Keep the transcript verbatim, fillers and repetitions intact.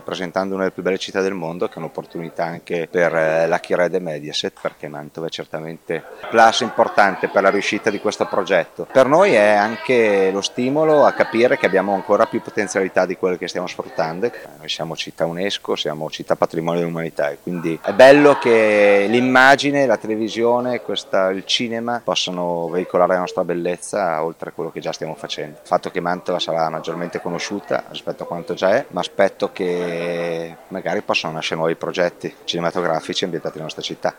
presentando una delle più belle città del mondo, che è un'opportunità anche per eh, Lucky Red e Mediaset, perché Mantova è certamente un plus importante per la riuscita di questo progetto. Per noi è anche lo stimolo a capire che abbiamo ancora più potenzialità di quelle che stiamo sfruttando. Noi siamo città UNESCO, siamo città patrimonio dell'umanità e quindi è bello che l'immagine, la televisione, questa, il cinema possano veicolare la nostra bellezza oltre a quello che già stiamo facendo. Il fatto che Mantova sarà maggiormente conosciuta rispetto a quanto già è, ma aspetto che magari possano nascere nuovi progetti cinematografici ambientati nella nostra città.